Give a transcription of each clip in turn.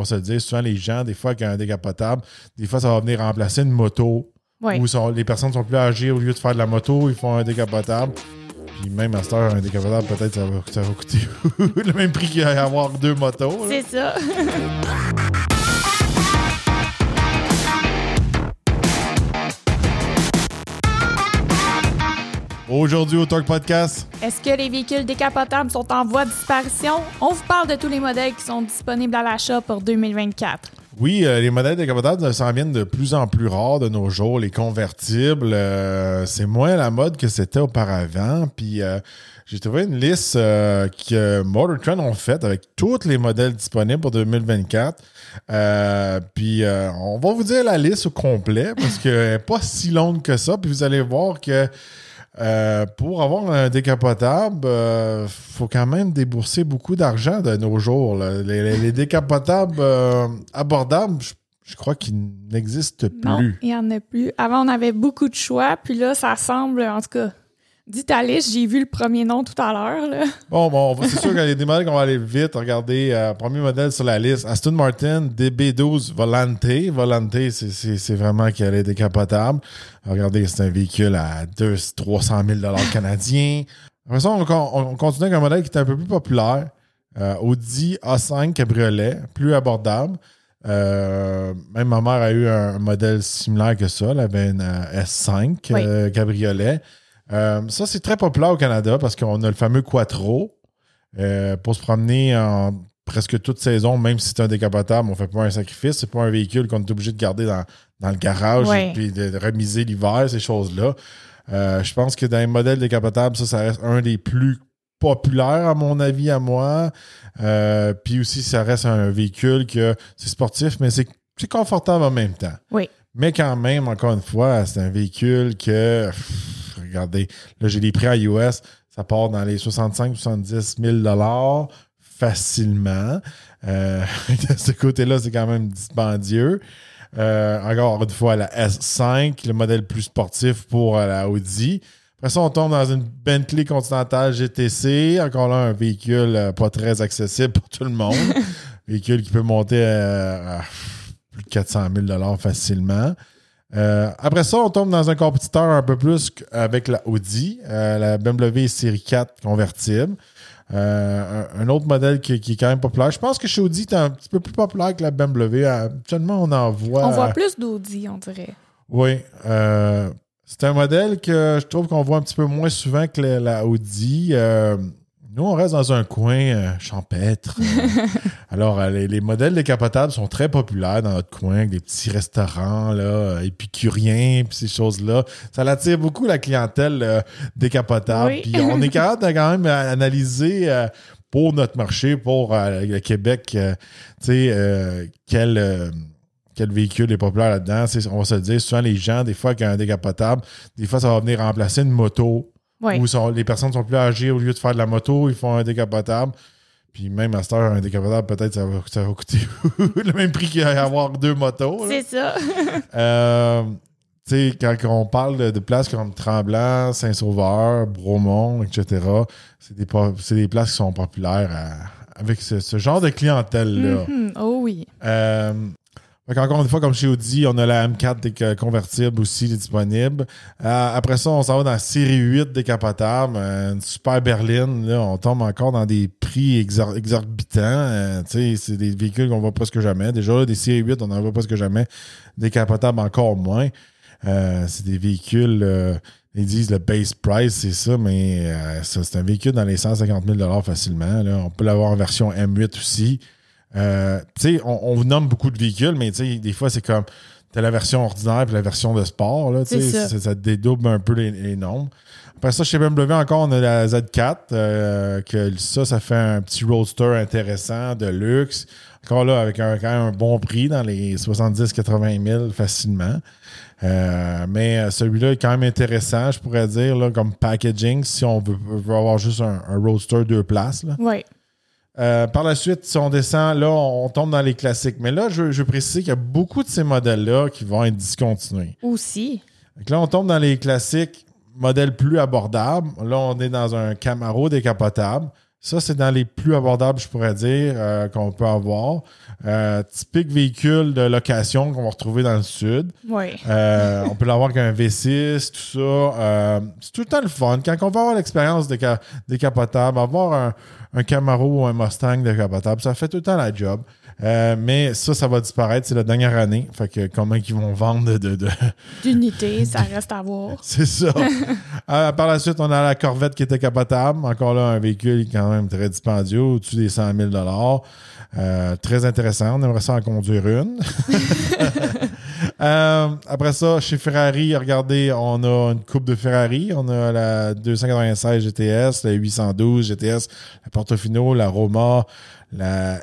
va se le dire, souvent les gens, des fois, avec un décapotable, des fois, ça va venir remplacer une moto. Oui. Où les personnes sont plus âgées, au lieu de faire de la moto, ils font un décapotable. Puis même à cette heure, un décapotable, peut-être ça va coûter le même prix qu'avoir 2 motos. Là. C'est ça. Aujourd'hui au Talk Podcast. Est-ce que les véhicules décapotables sont en voie de disparition? On vous parle de tous les modèles qui sont disponibles à l'achat pour 2024. Oui, les modèles décapotables s'en viennent de plus en plus rares de nos jours. Les convertibles, c'est moins la mode que c'était auparavant. Puis j'ai trouvé une liste que Motor Trend ont faite avec tous les modèles disponibles pour 2024. Puis on va vous dire la liste au complet parce qu'elle n'est pas si longue que ça. Puis vous allez voir que pour avoir un décapotable, faut quand même débourser beaucoup d'argent de nos jours. Là. Les décapotables abordables, je crois qu'ils n'existent plus. Non, il n'y en a plus. Avant, on avait beaucoup de choix, puis là, ça semble, en tout cas, dit ta liste, j'ai vu le premier nom tout à l'heure. Là. Bon, c'est sûr qu'il y a des modèles qu'on va aller vite. Regardez, premier modèle sur la liste, Aston Martin DB12 Volante. Volante, c'est vraiment qu'elle est décapotable. Regardez, c'est un véhicule à 300 000 $ canadiens. Après ça, on continue avec un modèle qui est un peu plus populaire. Audi A5 Cabriolet, plus abordable. Même ma mère a eu un modèle similaire que ça. Elle avait une S5 Cabriolet. Ça, c'est très populaire au Canada parce qu'on a le fameux Quattro pour se promener en presque toute saison, même si c'est un décapotable, on ne fait pas un sacrifice. C'est pas un véhicule qu'on est obligé de garder dans le garage et puis de remiser l'hiver, ces choses-là. Je pense que dans les modèles décapotables, ça reste un des plus populaires, à mon avis, à moi. Puis aussi, ça reste un véhicule que c'est sportif, mais c'est confortable en même temps. Oui. Mais quand même, encore une fois, c'est un véhicule que... regardez, là, j'ai des prix à US, ça part dans les 65-70 000 $ facilement. De ce côté-là, c'est quand même dispendieux. Encore une fois, la S5, le modèle plus sportif pour la Audi. Après ça, on tombe dans une Bentley Continental GTC. Encore là, un véhicule pas très accessible pour tout le monde. Véhicule qui peut monter à plus de 400 000 $ facilement. Après ça, on tombe dans un compétiteur un peu plus avec la Audi, la BMW série 4 convertible. Un autre modèle qui est quand même populaire. Je pense que chez Audi, c'est un petit peu plus populaire que la BMW. Actuellement, on en voit... On voit plus d'Audi, on dirait. Oui. C'est un modèle que je trouve qu'on voit un petit peu moins souvent que la Audi. Nous, on reste dans un coin champêtre. Alors, les modèles décapotables sont très populaires dans notre coin, avec des petits restaurants là, épicuriens, puis ces choses-là. Ça attire beaucoup la clientèle décapotable. Oui. Puis on est capable de quand même analyser pour notre marché, pour le Québec, quel véhicule est populaire là-dedans. On va se le dire, souvent les gens, des fois, avec un décapotable, des fois, ça va venir remplacer une moto. Oui. Où les personnes sont plus âgées, au lieu de faire de la moto, ils font un décapotable. Puis même à cette heure, un décapotable, peut-être ça va coûter le même prix qu'avoir 2 motos. C'est ça. Tu sais, quand on parle de places comme Tremblant, Saint-Sauveur, Bromont, etc., c'est des places qui sont populaires avec ce genre de clientèle-là. Mm-hmm. Oh oui. Encore une fois, comme chez Audi, on a la M4 convertible aussi disponible. Après ça, on s'en va dans la série 8 décapotable, une super berline. Là, on tombe encore dans des prix exorbitants. C'est des véhicules qu'on voit presque jamais. Déjà, là, des séries 8, on n'en voit presque jamais. Décapotables encore moins. C'est des véhicules... ils disent le base price, c'est ça, mais ça, c'est un véhicule dans les 150 000 $ facilement. Là. On peut l'avoir en version M8 aussi. On vous nomme beaucoup de véhicules, mais des fois, c'est comme t'as la version ordinaire et la version de sport. Là, ça dédouble un peu les nombres. Après ça, chez BMW, encore, on a la Z4, que ça fait un petit roadster intéressant, de luxe. Encore là, avec quand même un bon prix dans les 70-80 000 facilement. Mais celui-là est quand même intéressant, je pourrais dire, là, comme packaging, si on veut avoir juste un roadster 2 places. Oui. Par la suite, si on descend, là, on tombe dans les classiques. Mais là, je veux préciser qu'il y a beaucoup de ces modèles-là qui vont être discontinués. Aussi. Donc là, on tombe dans les classiques, modèles plus abordables. Là, on est dans un Camaro décapotable. Ça, c'est dans les plus abordables, je pourrais dire, qu'on peut avoir. Typique véhicule de location qu'on va retrouver dans le sud. Oui. On peut l'avoir avec un V6, tout ça. C'est tout le temps le fun. Quand on va avoir l'expérience décapotable, avoir un Camaro ou un Mustang décapotable, ça fait tout le temps la job. Mais ça va disparaître. C'est la dernière année. Fait que comment ils vont vendre d'unités, ça reste à voir. C'est ça. Par la suite, on a la Corvette qui était capotable. Encore là, un véhicule quand même très dispendieux, au-dessus des 100 000 $. Très intéressant. On aimerait ça en conduire une. Après ça, chez Ferrari, regardez, on a une coupe de Ferrari. On a la 296 GTS, la 812 GTS, la Portofino, la Roma, la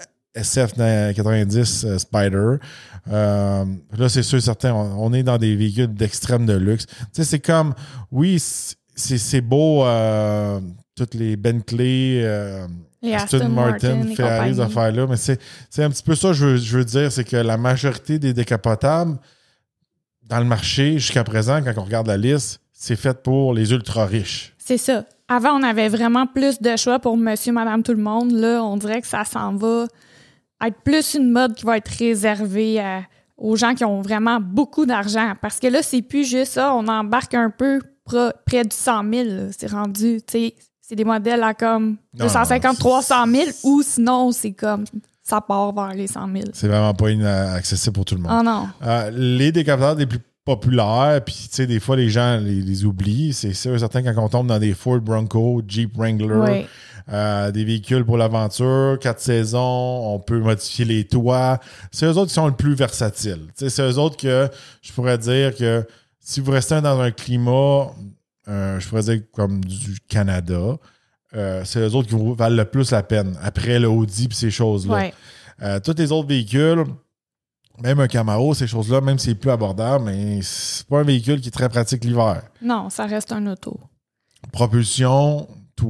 SF90 Spider. Là, c'est sûr, certain, on est dans des véhicules d'extrême de luxe. Tu sais, c'est comme, oui, c'est beau, toutes les Bentley, les Aston Martin, Ferrari, ces affaires-là, mais c'est un petit peu ça, je veux dire, c'est que la majorité des décapotables dans le marché, jusqu'à présent, quand on regarde la liste, c'est fait pour les ultra riches. C'est ça. Avant, on avait vraiment plus de choix pour monsieur, madame, tout le monde. Là, on dirait que ça s'en va être plus une mode qui va être réservée aux gens qui ont vraiment beaucoup d'argent. Parce que là, c'est plus juste ça. On embarque un peu près du 100 000. Là. C'est rendu, tu sais, c'est des modèles à comme 250, 300 000 ou sinon, c'est comme ça part vers les 100 000. C'est vraiment pas accessible pour tout le monde. Oh non. Les décapotables les plus populaires, puis tu sais, des fois, les gens les oublient. C'est sûr, certain, quand on tombe dans des Ford Bronco, Jeep Wrangler, des véhicules pour l'aventure, 4 saisons, on peut modifier les toits. C'est eux autres qui sont le plus versatiles. Tu sais, c'est eux autres que je pourrais dire que si vous restez dans un climat, je pourrais dire comme du Canada, c'est eux autres qui vous valent le plus la peine, après le Audi et ces choses-là. Ouais. Tous les autres véhicules, même un Camaro, ces choses-là, même si c'est plus abordable, mais c'est pas un véhicule qui est très pratique l'hiver. Non, ça reste un auto. Propulsion,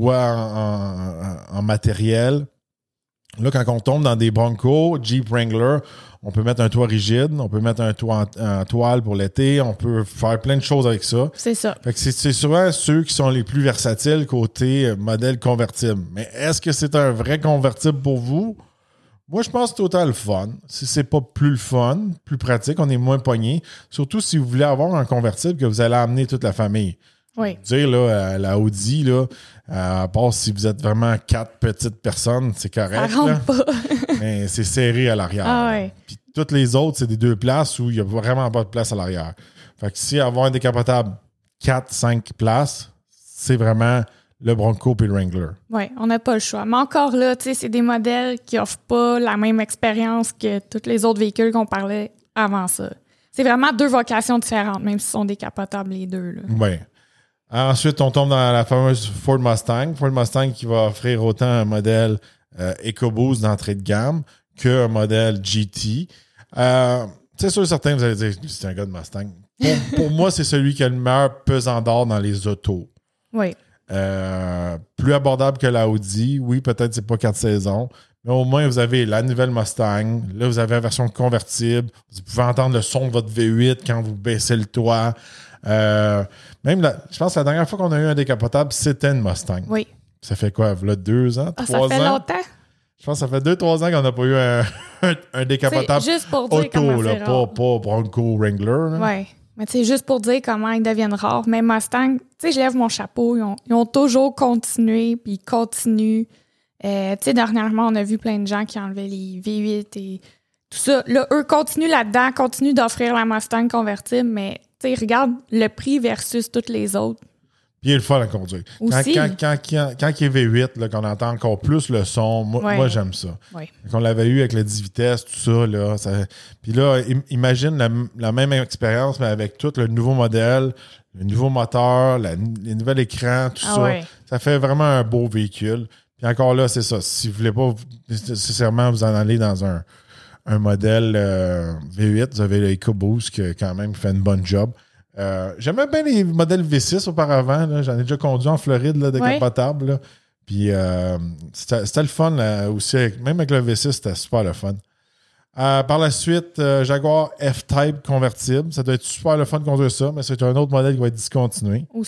toit en matériel. Là, quand on tombe dans des Bronco, Jeep Wrangler, on peut mettre un toit rigide, on peut mettre un toit en toile pour l'été, on peut faire plein de choses avec ça. C'est ça. Fait que c'est souvent ceux qui sont les plus versatiles côté modèle convertible. Mais est-ce que c'est un vrai convertible pour vous? Moi, je pense que c'est autant le fun. Si c'est pas plus le fun, plus pratique, on est moins pogné. Surtout si vous voulez avoir un convertible que vous allez amener toute la famille. Oui. Dire, là, la Audi, là, à part si vous êtes vraiment 4 petites personnes, c'est correct. Ça rentre pas. Mais c'est serré à l'arrière. Ah ouais. Puis toutes les autres, c'est des 2 places où il n'y a vraiment pas de place à l'arrière. Fait que si avoir un décapotable 4-5 places, c'est vraiment le Bronco et le Wrangler. Oui, on n'a pas le choix. Mais encore là, tu sais, c'est des modèles qui n'offrent pas la même expérience que tous les autres véhicules qu'on parlait avant ça. C'est vraiment 2 vocations différentes, même s'ils sont décapotables les deux. Oui. Ensuite, on tombe dans la fameuse Ford Mustang. Ford Mustang qui va offrir autant un modèle EcoBoost d'entrée de gamme qu'un modèle GT. C'est sûr, certains, vous allez dire, c'est un gars de Mustang. Pour moi, c'est celui qui a le meilleur pesant d'or dans les autos. Oui. Plus abordable que la Audi. Oui, peut-être c'est pas 4 saisons. Mais au moins, vous avez la nouvelle Mustang. Là, vous avez la version convertible. Vous pouvez entendre le son de votre V8 quand vous baissez le toit. Je pense que la dernière fois qu'on a eu un décapotable, c'était une Mustang. Oui. Ça fait quoi? Là, 2 ans? 3 ans? Ça fait longtemps? Je pense que ça fait 2-3 ans qu'on n'a pas eu un décapotable juste pour dire auto, là, pas Bronco Wrangler. Oui. Mais tu sais, juste pour dire comment ils deviennent rares. Mais Mustang, tu sais, je lève mon chapeau. Ils ont toujours continué, puis ils continuent. Tu sais, dernièrement, on a vu plein de gens qui enlevaient les V8 et tout ça. Là, eux continuent là-dedans, continuent d'offrir la Mustang convertible, mais tu sais, regarde le prix versus toutes les autres. Puis il est le fun à conduire. Quand il est V8, là, qu'on entend encore plus le son, moi j'aime ça. Ouais. Quand on l'avait eu avec le 10 vitesses, tout ça, là. Puis là, imagine la même expérience, mais avec tout le nouveau modèle, le nouveau moteur, les nouveaux écrans, tout ça. Ouais. Ça fait vraiment un beau véhicule. Puis encore là, c'est ça. Si vous voulez pas nécessairement vous en aller dans un modèle V8, vous avez le EcoBoost qui quand même fait une bonne job. J'aimais bien les modèles V6 auparavant. Là. J'en ai déjà conduit en Floride, là, décapotable. Là. Puis c'était le fun là, aussi. Même avec le V6, c'était super le fun. Par la suite, Jaguar F-Type convertible. Ça doit être super le fun de conduire ça, mais c'est un autre modèle qui va être discontinué. Aussi.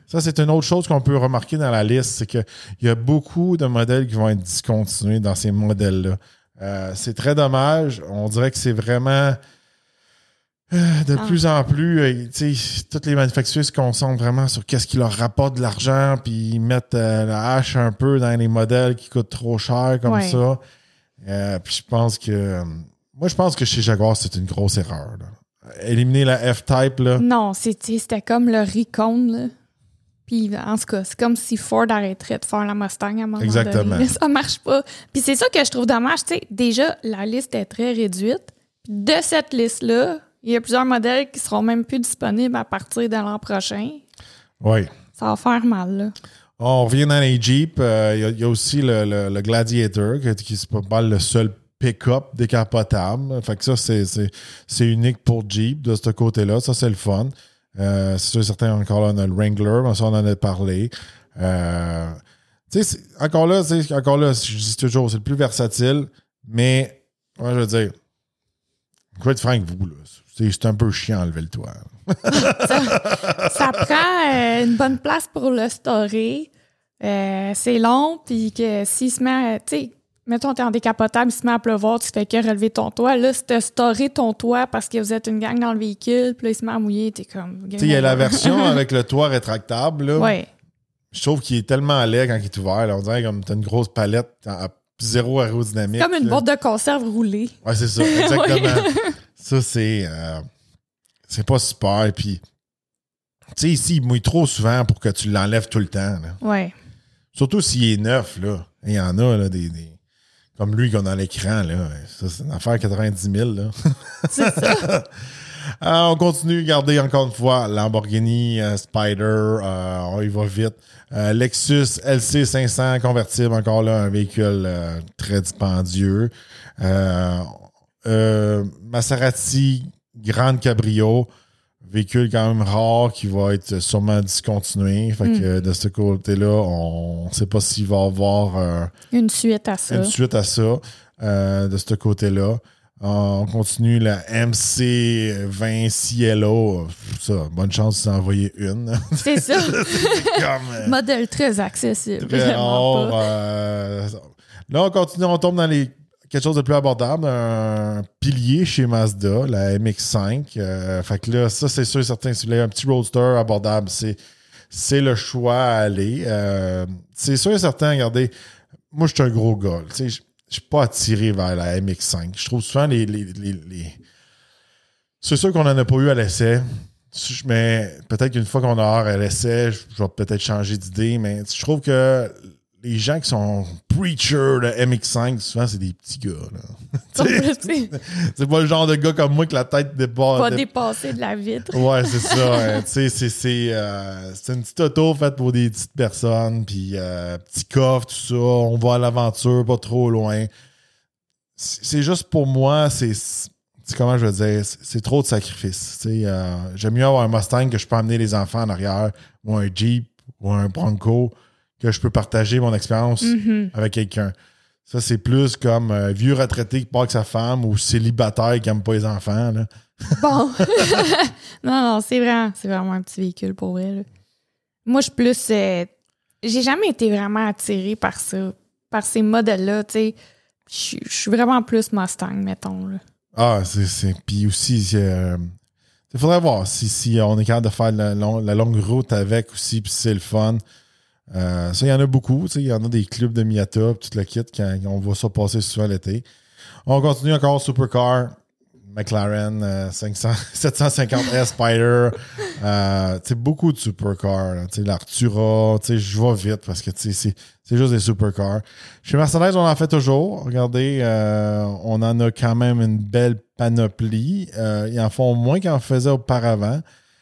Ça, c'est une autre chose qu'on peut remarquer dans la liste, c'est qu'il y a beaucoup de modèles qui vont être discontinués dans ces modèles-là. C'est très dommage. On dirait que c'est vraiment de plus en plus, toutes les manufacturiers se concentrent vraiment sur qu'est-ce qui leur rapporte de l'argent, puis ils mettent la hache un peu dans les modèles qui coûtent trop cher comme ça. Puis je pense que chez Jaguar, c'est une grosse erreur. Là. Éliminer la F-Type, là. Non, c'était comme le Recon, là. Puis, en tout cas, c'est comme si Ford arrêterait de faire la Mustang à un moment Exactement. donné. Ça marche pas. Puis c'est ça que je trouve dommage. Tu sais, déjà, la liste est très réduite. Puis de cette liste-là, il y a plusieurs modèles qui seront même plus disponibles à partir de l'an prochain. Oui. Ça va faire mal, là. On revient dans les Jeeps. Il y a aussi le Gladiator, qui est pas mal le seul pick-up décapotable. Fait que ça, c'est unique pour Jeep de ce côté-là. Ça, c'est le fun. C'est sûr, certains, encore là, on a le Wrangler, mais ça, on en a parlé. Encore là, je dis toujours, c'est le plus versatile, mais, moi, je veux dire, quoi de franc que vous, là? C'est un peu chiant enlever le toit. Ça prend une bonne place pour le storer. C'est long, puis que s'il se met, tu sais, mettons, t'es en décapotable, il se met à pleuvoir, tu fais que relever ton toit. Là, si t'as storé ton toit parce que vous êtes une gang dans le véhicule, puis là, il se met à mouiller, t'es comme... Tu sais, il y a la version avec le toit rétractable, là. Oui. Je trouve qu'il est tellement laid quand il est ouvert. Là. On dirait comme t'as une grosse palette à zéro aérodynamique. Comme une boîte de conserve roulée. Ouais, c'est ça, exactement. Ça, c'est pas super. Puis, tu sais, ici, il mouille trop souvent pour que tu l'enlèves tout le temps. Oui. Surtout s'il est neuf, là. Il y en a, là, des comme lui qu'on a à l'écran, là. Ça, c'est une affaire 90 000, là. C'est ça. On continue, regardez encore une fois Lamborghini Spider, on y va vite. Lexus LC500 convertible, encore là, un véhicule très dispendieux. Maserati Grande Cabrio, véhicule quand même rare qui va être sûrement discontinué. Fait que de ce côté-là, on ne sait pas s'il va y avoir une suite à ça. De ce côté-là. On continue la MC20 Cielo. Ça, bonne chance de s'envoyer une. C'est ça. C'est comme, modèle très accessible. Très rare. Là, on continue, on tombe dans quelque chose de plus abordable. Un pilier chez Mazda, la MX-5. Fait que là, ça, c'est sûr et certain. Si vous voulez un petit roadster abordable, c'est le choix à aller. C'est sûr et certain, regardez, moi, je suis un gros gars. Tu sais, je suis pas attiré vers la MX-5. Je trouve souvent c'est sûr qu'on n'en a pas eu à l'essai. Mais peut-être qu'une fois qu'on a hors à l'essai, je vais peut-être changer d'idée. Mais je trouve que les gens qui sont preachers de MX-5, souvent, c'est des petits gars. C'est pas le genre de gars comme moi que la tête dépasse. Pas dépasser de la vitre. Ouais, c'est ça. C'est une petite auto faite pour des petites personnes. Puis, petit coffre, tout ça. On va à l'aventure, pas trop loin. C'est juste pour moi, comment je veux dire, c'est trop de sacrifices. J'aime mieux avoir un Mustang que je peux amener les enfants en arrière, ou un Jeep, ou un Bronco, que je peux partager mon expérience avec quelqu'un. Ça, c'est plus comme vieux retraité qui part avec sa femme ou célibataire qui n'aime pas les enfants. Là. Bon. non, c'est vraiment un petit véhicule pour vrai. Là. Moi, je suis plus... j'ai jamais été vraiment attirée par ça, par ces modèles-là. Je suis vraiment plus Mustang, mettons. Là. Ah, c'est... Puis aussi, il faudrait voir si on est capable de faire la longue route avec aussi, puis c'est le fun. Ça, il y en a beaucoup. Il y en a des clubs de Miata, tout le kit, on voit ça passer souvent l'été. On continue encore Supercar, McLaren 750S Spider. Beaucoup de Supercar. L'Artura. Je vais vite parce que c'est juste des Supercars. Chez Mercedes, on en fait toujours. Regardez, on en a quand même une belle panoplie. Ils en font moins qu'ils en faisaient auparavant.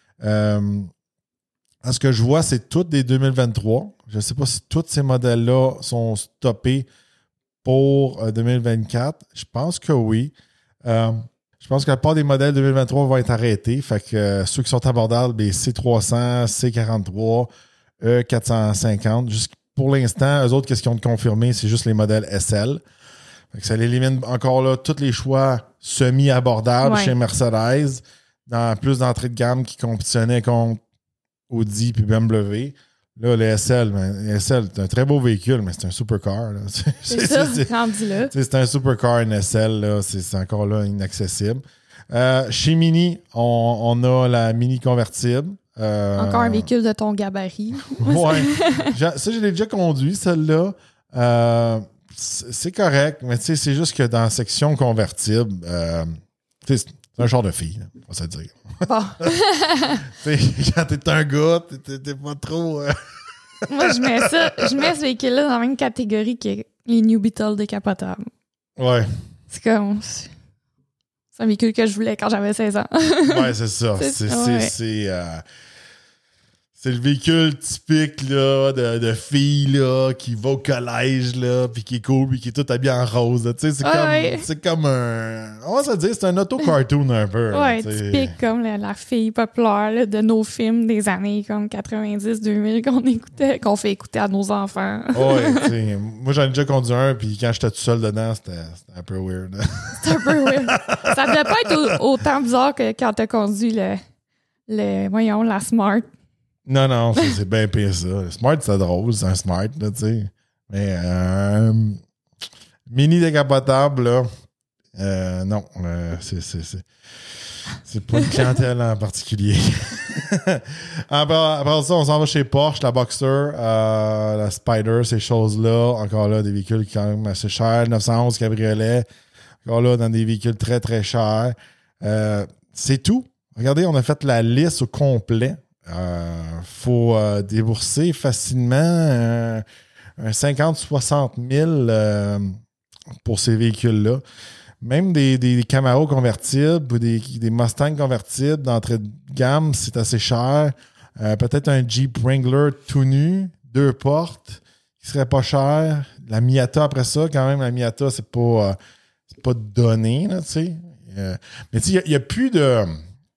Ce que je vois, c'est toutes des 2023. Je ne sais pas si tous ces modèles-là sont stoppés pour 2024. Je pense que oui. Je pense que la part des modèles 2023 vont être arrêtés. Fait que ceux qui sont abordables, les C300, C43, E450, pour l'instant, eux autres, qu'est-ce qu'ils ont confirmé? C'est juste les modèles SL. Fait que ça élimine encore là tous les choix semi-abordables chez Mercedes, plus d'entrée de gamme qui compétitionnaient contre Audi puis BMW. Là, le SL, c'est un très beau véhicule, mais c'est un supercar. Là. C'est ça, rendu là. C'est un supercar, une SL, là, c'est encore là inaccessible. Chez Mini, on a la Mini convertible. Encore un véhicule de ton gabarit. Ouais. Ça, je l'ai déjà conduit, celle-là. C'est correct, mais c'est juste que dans la section convertible, c'est un genre de fille, on va se dire. Bon. Quand t'es un gars, t'es pas trop... Moi, je mets ce véhicule-là dans la même catégorie que les New Beetle décapotables. Ouais. C'est comme... C'est un véhicule que je voulais quand j'avais 16 ans. Ouais, c'est ça. C'est le véhicule typique là, de fille là, qui va au collège, là, puis qui est cool, puis qui est tout habillé en rose. C'est comme un... On va se dire, c'est un auto-cartoon un peu. Ouais, typique comme la fille populaire là, de nos films des années comme 90-2000 qu'on fait écouter à nos enfants. Ouais, moi j'en ai déjà conduit un, puis quand j'étais tout seul dedans, c'était un peu weird. C'était un peu weird. Ça devait pas être autant bizarre que quand t'as conduit la Smart. Non, c'est bien pire ça. Le Smart, c'est drôle, c'est un Smart, là, tu sais. Mais mini décapotable, là, non, c'est pas une clientèle en particulier. Après ça, on s'en va chez Porsche, la Boxster, la Spider, ces choses-là. Encore là, des véhicules qui sont quand même assez chers. 911 cabriolet. Encore là, dans des véhicules très, très chers. C'est tout. Regardez, on a fait la liste au complet. Faut débourser facilement un 50-60 000 pour ces véhicules-là. Même des Camaro convertibles ou des Mustang convertibles d'entrée de gamme, c'est assez cher. Peut-être un Jeep Wrangler tout nu, 2 portes, qui serait pas cher. La Miata après ça, quand même, la Miata, c'est pas donné, là, tu sais. Mais tu sais, il n'y a plus de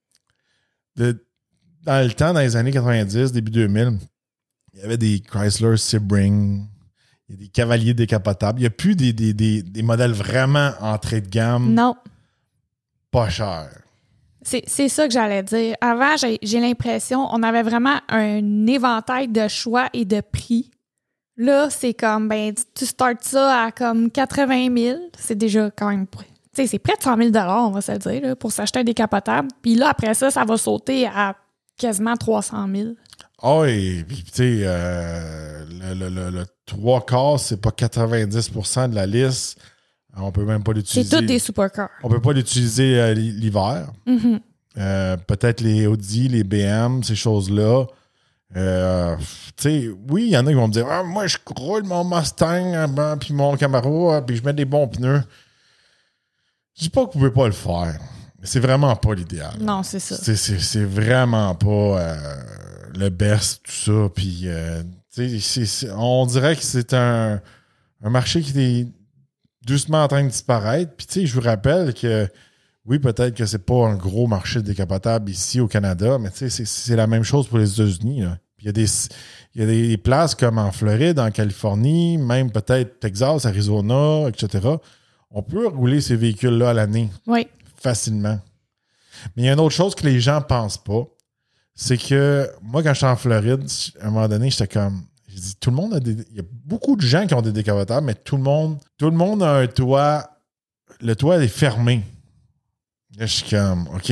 dans le temps, dans les années 90, début 2000, il y avait des Chrysler Sebring, il y a des Cavaliers décapotables. Il n'y a plus des modèles vraiment entrée de gamme. Non. Pas chers. C'est ça que j'allais dire. Avant, j'ai l'impression on avait vraiment un éventail de choix et de prix. Là, c'est comme, tu startes ça à comme 80 000. C'est déjà quand même... Tu sais, c'est près de 100 000 on va se le dire, là, pour s'acheter un décapotable. Puis là, après ça va sauter à quasiment 300 000. Ah oui, puis tu sais, le 3/4, c'est pas 90% de la liste. On peut même pas l'utiliser. C'est tous des supercars. On peut pas l'utiliser l'hiver. Mm-hmm. Peut-être les Audi, les BM, ces choses-là. Tu sais, oui, il y en a qui vont me dire moi, je roule mon Mustang, puis mon Camaro, puis je mets des bons pneus. Je dis pas que vous pouvez pas le faire. C'est vraiment pas l'idéal. Non, c'est ça. C'est vraiment pas le best, tout ça. Puis, on dirait que c'est un marché qui est doucement en train de disparaître. Puis, tu sais, je vous rappelle que, oui, peut-être que c'est pas un gros marché décapotable ici au Canada, mais tu sais, c'est la même chose pour les États-Unis. Là. Puis, il y a des places comme en Floride, en Californie, même peut-être Texas, Arizona, etc. On peut rouler ces véhicules-là à l'année. Oui. Facilement. Mais il y a une autre chose que les gens pensent pas, c'est que moi, quand j'étais en Floride, à un moment donné, j'étais comme... J'ai dit, tout le monde a il y a beaucoup de gens qui ont des décapotables, mais tout le monde a un toit. Le toit est fermé. Là, je suis comme, OK.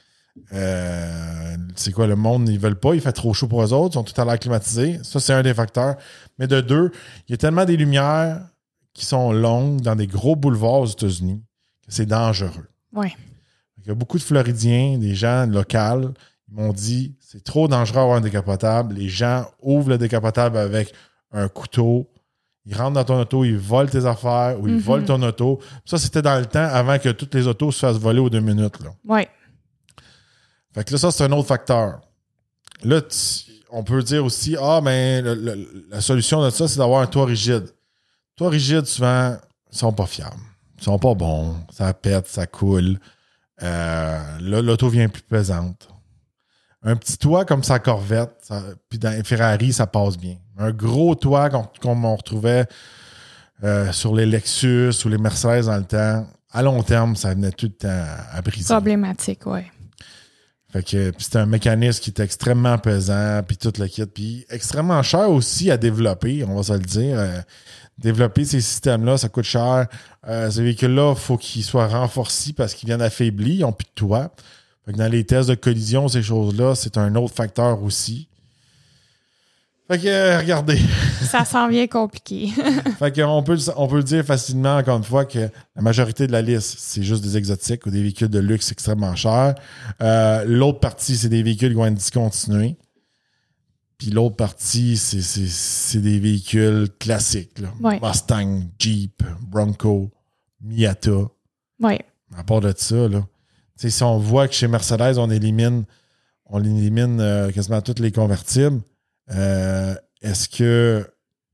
C'est quoi, le monde, ils veulent pas, il fait trop chaud pour eux autres, ils sont tout à l'heure climatisés. Ça, c'est un des facteurs. Mais de deux, il y a tellement des lumières qui sont longues dans des gros boulevards aux États-Unis que c'est dangereux. Oui. Il y a beaucoup de Floridiens, des gens locaux, ils m'ont dit c'est trop dangereux d'avoir un décapotable. Les gens ouvrent le décapotable avec un couteau. Ils rentrent dans ton auto, ils volent tes affaires ou ils volent ton auto. Ça, c'était dans le temps avant que toutes les autos se fassent voler aux 2 minutes. Oui. Fait que là, ça, c'est un autre facteur. Là, on peut dire aussi mais la solution de ça, c'est d'avoir un toit rigide. Toit rigide, souvent, ils sont pas fiables. Ils sont pas bons. Ça pète, ça coule. Là, l'auto vient plus pesante. Un petit toit comme sa Corvette, puis dans les Ferrari, ça passe bien. Un gros toit qu'on retrouvait sur les Lexus ou les Mercedes dans le temps, à long terme, ça venait tout le temps à briser. Problématique, oui. Fait que puis c'est un mécanisme qui est extrêmement pesant, puis tout le kit, puis extrêmement cher aussi à développer, on va se le dire. Développer ces systèmes-là, ça coûte cher. Ces véhicules-là, il faut qu'ils soient renforcés parce qu'ils viennent affaiblis, ils n'ont plus de toit. Fait que dans les tests de collision, ces choses-là, c'est un autre facteur aussi. Fait que, regardez. Ça s'en vient compliqué. Fait que on peut le dire facilement, encore une fois, que la majorité de la liste, c'est juste des exotiques ou des véhicules de luxe extrêmement chers. L'autre partie, c'est des véhicules qui vont être discontinués. Puis l'autre partie, c'est des véhicules classiques. Là. Ouais. Mustang, Jeep, Bronco, Miata. Oui. À part de ça, là. Si on voit que chez Mercedes, on élimine quasiment tous les convertibles, est-ce que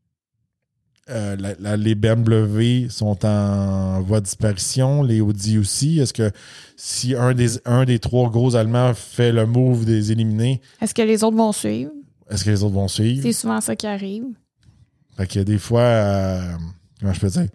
les BMW sont en voie de disparition, les Audi aussi? Est-ce que si un des trois gros Allemands fait le move des éliminer, est-ce que les autres vont suivre? est-ce que les autres vont suivre? C'est souvent ça qui arrive. Fait que des fois, comment je peux dire?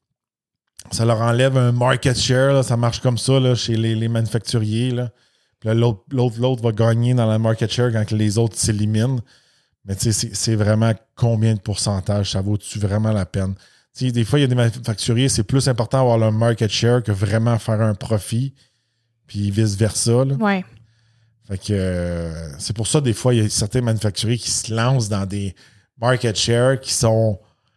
Ça leur enlève un market share, là, ça marche comme ça là, chez les manufacturiers. Là. Puis là, l'autre va gagner dans la market share quand les autres s'éliminent. Mais tu sais, c'est vraiment combien de pourcentage? Ça vaut-tu vraiment la peine? Tu sais, des fois, il y a des manufacturiers, c'est plus important d'avoir le market share que vraiment faire un profit. Puis vice-versa. Oui. Fait que c'est pour ça, des fois, il y a certains manufacturiers qui se lancent dans des market share qui sont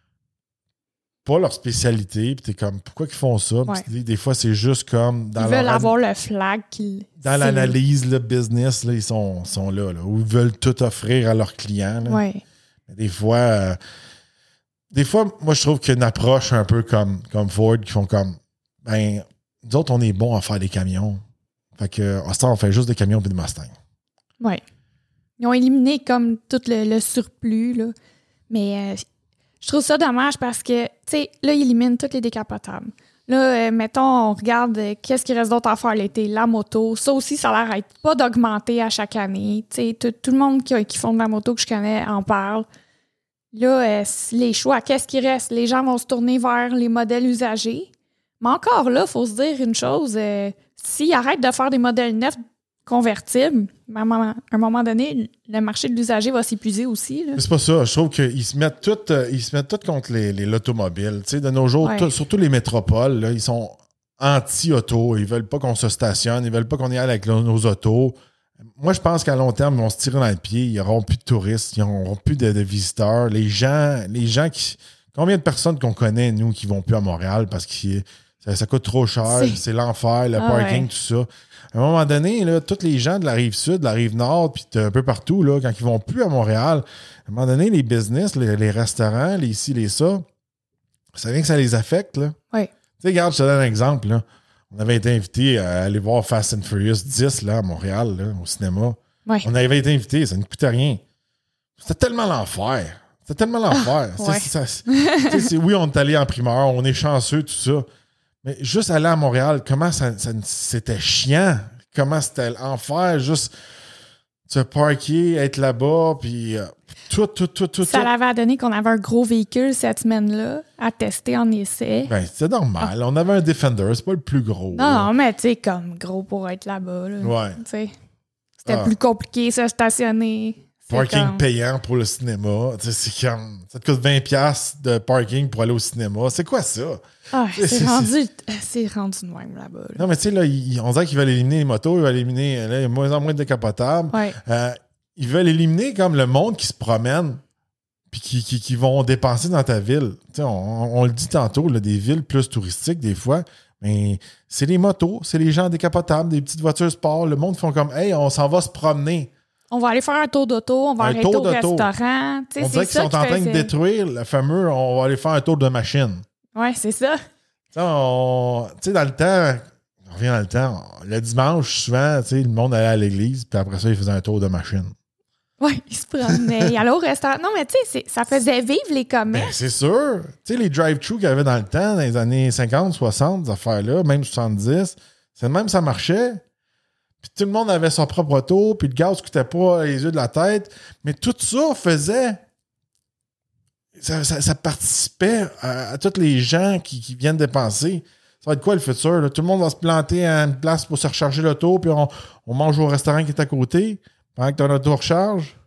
pas leur spécialité. Puis t'es comme, pourquoi ils font ça? Ouais. Des fois, c'est juste comme... Ils veulent avoir le flag. Dans l'analyse, le business, là, ils sont là, où ils veulent tout offrir à leurs clients. Oui. Des fois, moi, je trouve qu'il y a une approche un peu comme Ford qui font comme, ben, nous autres, on est bons à faire des camions. Fait que, à ce temps, on fait juste des camions et des Mustang. Oui. Ils ont éliminé comme tout le surplus, là. Mais je trouve ça dommage parce que, tu sais, là, ils éliminent tous les décapotables. Là, mettons, on regarde qu'est-ce qu'il reste d'autre à faire l'été. La moto. Ça aussi, ça a l'air pas d'augmenter à chaque année. Tu sais, tout le monde qui font de la moto que je connais en parle. Là, les choix, qu'est-ce qui reste? Les gens vont se tourner vers les modèles usagés. Mais encore là, il faut se dire une chose. S'ils arrêtent de faire des modèles neufs convertibles, à un moment donné, le marché de l'usager va s'épuiser aussi. Là. C'est pas ça. Je trouve qu'ils se mettent tous contre l'automobile. Tu sais, de nos jours, surtout les métropoles, là, ils sont anti-auto. Ils veulent pas qu'on se stationne. Ils veulent pas qu'on y aille avec nos autos. Moi, je pense qu'à long terme, ils vont se tirer dans le pied. Ils n'auront plus de touristes. Ils n'auront plus de visiteurs. Les gens qui... Combien de personnes qu'on connaît, nous, qui vont plus à Montréal parce que ça coûte trop cher, c'est l'enfer, le parking, tout ça. À un moment donné, là, tous les gens de la Rive-Sud, de la Rive-Nord, puis un peu partout, là, quand ils vont plus à Montréal, à un moment donné, les business, les restaurants, les ci, les ça, ça vient que ça les affecte. Là. Oui. Tu sais, regarde, je te donne un exemple. Là. On avait été invités à aller voir Fast and Furious 10 là, à Montréal, là, au cinéma. Oui. On avait été invités, ça ne coûtait rien. C'était tellement l'enfer. Oui, on est allé en primeur, on est chanceux, tout ça. Mais juste aller à Montréal, comment c'était chiant. Comment c'était l'enfer, juste se parker, être là-bas, puis tout. Ça l'avait donné qu'on avait un gros véhicule cette semaine-là à tester en essai. Ben, c'est normal. On avait un Defender, c'est pas le plus gros. Non, mais tu sais, comme gros pour être là-bas. Là. Ouais. T'sais, c'était plus compliqué, se stationner. Parking payant pour le cinéma. C'est comme... Ça te coûte 20$ de parking pour aller au cinéma. C'est quoi ça? Ah, c'est rendu de même là-bas. Là. Non, mais tu sais, là, on dirait qu'ils veulent éliminer les motos, ils veulent éliminer là, il y a de moins en moins de décapotables. Ouais. Ils veulent éliminer comme le monde qui se promène puis qui vont dépenser dans ta ville. Tu sais, on le dit tantôt, là, des villes plus touristiques, des fois, mais c'est les motos, c'est les gens décapotables, des petites voitures sport. Le monde font comme, hey, on s'en va se promener. On va aller faire un tour d'auto, on va arrêter au restaurant. On dirait qu'ils sont en train de détruire le fameux, on va aller faire un tour de machine. Oui, c'est ça. Tu sais, dans le temps, on revient dans le temps, le dimanche, souvent, tu sais, le monde allait à l'église, puis après ça, ils faisaient un tour de machine. Oui, ils se promenaient. Ils allaient au restaurant. Non, mais tu sais, ça faisait vivre les commerces. Ben, c'est sûr. Tu sais, les drive-thru qu'il y avait dans le temps, dans les années 50, 60, ces affaires-là, même 70, c'est même ça marchait. Puis tout le monde avait son propre auto, puis le gaz ne coûtait pas les yeux de la tête. Mais tout ça faisait... Ça participait à tous les gens qui viennent dépenser. Ça va être quoi le futur? Là? Tout le monde va se planter à une place pour se recharger l'auto, puis on mange au restaurant qui est à côté pendant que ton auto recharge.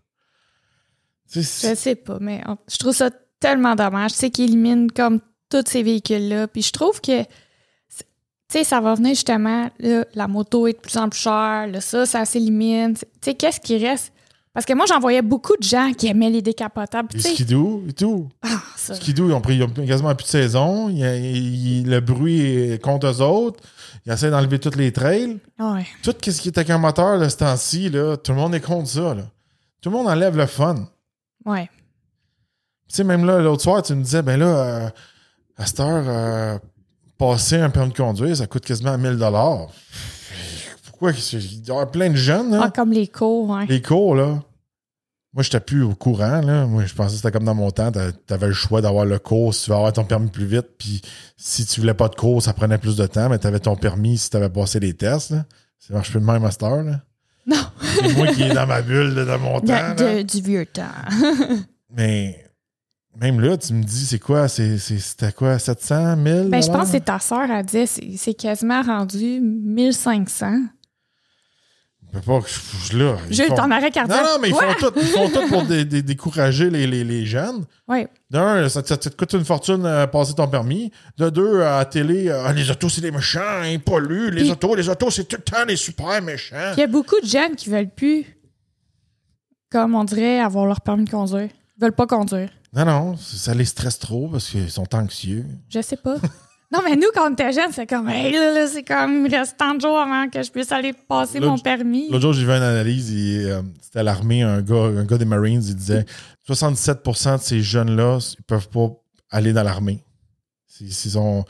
Je sais pas, mais je trouve ça tellement dommage. Tu sais, qu'ils éliminent comme tous ces véhicules-là. Puis je trouve que, tu sais, ça va venir justement, là, la moto est de plus en plus chère, là, ça s'élimine. Tu sais, qu'est-ce qui reste? Parce que moi, j'en voyais beaucoup de gens qui aimaient les décapotables. Les skidoo et tout. Ah, ça. Skidoo, ils ont quasiment plus de saison. Le bruit est contre eux autres. Ils essaient d'enlever toutes les trails. Ouais. Tout ce qui est avec un moteur de ce temps-ci, là, tout le monde est contre ça. Là. Tout le monde enlève le fun. Ouais. Tu sais, même là, l'autre soir, tu me disais, ben là, à cette heure, passer un permis de conduire, ça coûte quasiment 1 000 $. Pourquoi? Il y a plein de jeunes. Hein? Ah, comme les cours, ouais. Les cours, là. Moi, j'étais plus au courant, là. Moi, je pensais que c'était comme dans mon temps. T'avais le choix d'avoir le cours si tu veux avoir ton permis plus vite. Puis si tu voulais pas de cours, ça prenait plus de temps, mais t'avais ton permis si t'avais passé les tests, là. Ça marche plus de même à cette heure, là. Non. C'est moi qui est dans ma bulle de mon temps. Du vieux temps. Mais même là, tu me dis, c'est quoi? C'était quoi? 700, 1000? Ben, je pense que c'est ta sœur, elle disait, c'est quasiment rendu 1500. Je peux pas, là. Jules, t'en arrêtes cardiaque. Non, mais ils font tout pour décourager les jeunes. Oui. D'un, ça te coûte une fortune passer ton permis. De deux, à la télé, les autos, c'est des méchants, ils polluent. Les autos, c'est tout le temps des super méchants. Il y a beaucoup de jeunes qui veulent plus, comme on dirait, avoir leur permis de conduire. Ils veulent pas conduire. Non, ça les stresse trop parce qu'ils sont anxieux. Je sais pas. Non, mais nous, quand on était jeunes, c'est comme, hey, là, c'est comme, il me reste tant de jours avant que je puisse aller passer mon permis. L'autre jour, j'ai vu une analyse, c'était à l'armée, un gars des Marines, il disait 67% de ces jeunes-là, ils peuvent pas aller dans l'armée. Ils sont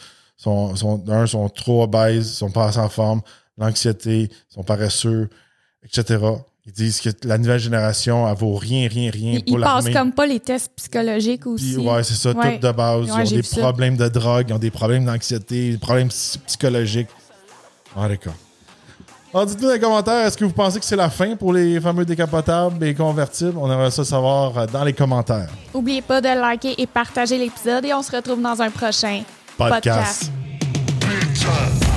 trop obèses, ils sont pas assez en forme, l'anxiété, ils sont paresseux, etc. Ils disent que la nouvelle génération, elle vaut rien pour l'armée. Ils passent comme pas les tests psychologiques aussi. Puis, ouais, c'est ça, tout de base. Ils ont des problèmes de drogue, ils ont des problèmes d'anxiété, des problèmes psychologiques. Ah, d'accord. Alors, dites-nous dans les commentaires, est-ce que vous pensez que c'est la fin pour les fameux décapotables et convertibles? On aimerait ça savoir dans les commentaires. N'oubliez pas de liker et partager l'épisode et on se retrouve dans un prochain podcast.